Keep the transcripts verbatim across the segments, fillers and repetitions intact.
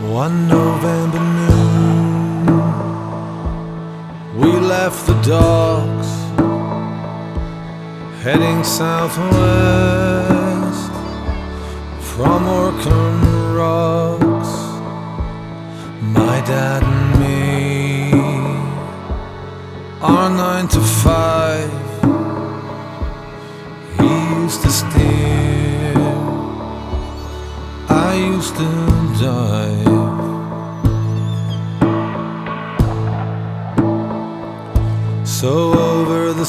One November noon, we left the docks, heading southwest from Orkham Rocks. My dad and me, our nine to five. He used to steer, I used to dive. So over the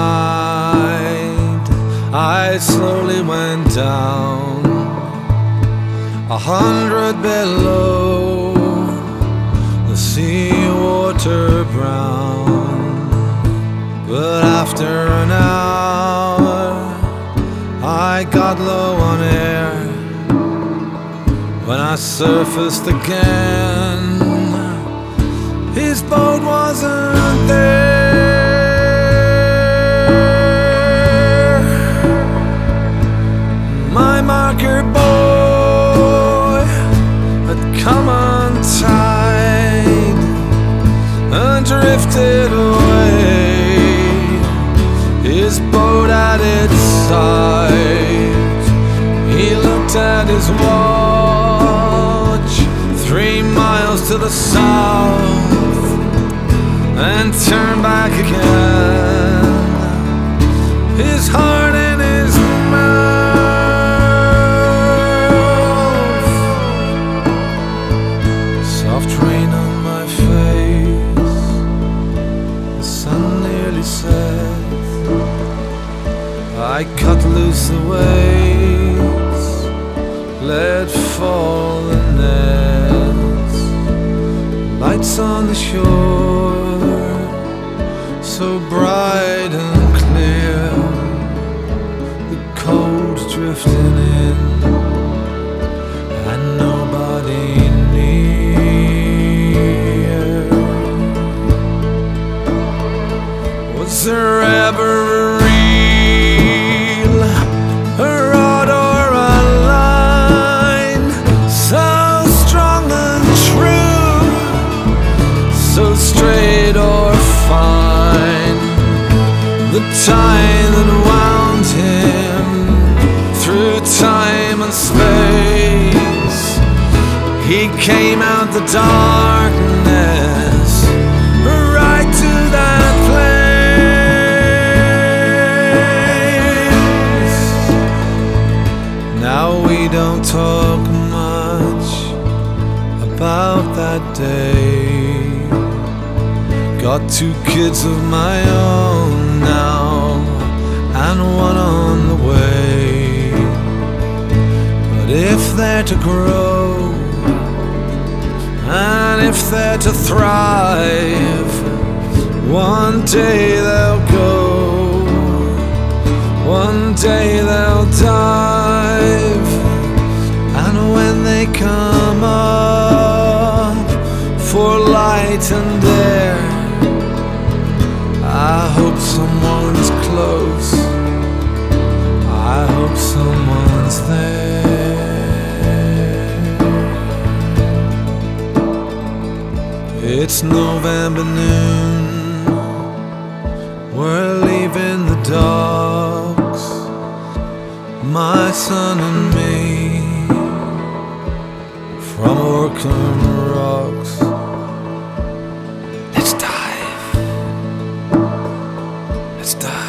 side I slowly went down, a hundred below, the seawater brown. But after an hour I got low on air. When I surfaced again, his boat wasn't there. My marker boy had come untied and drifted away, his boat at its side. He looked at his watch, three miles to the south, and turned back again, his heart in his mouth. Soft rain on my face, the sun nearly set. I cut loose the weights, let fall the nets. Lights on the shore, so bright and clear, the cold's drifting in, and nobody near. Was there ever a reel, a rod or a line, so strong and true, so straight or fine? The tie that wound him through time and space, he came out the darkness right to that place. Now we don't talk much about that day. Got two kids of my own now, and one on the way. But if they're to grow, and if they're to thrive, one day they'll go, one day they'll dive. And when they come up for light and air, I hope someone's close, I hope someone's there. It's November noon, we're leaving the docks, my son and me, from Orkham Rocks. Let's dive. Let's dive.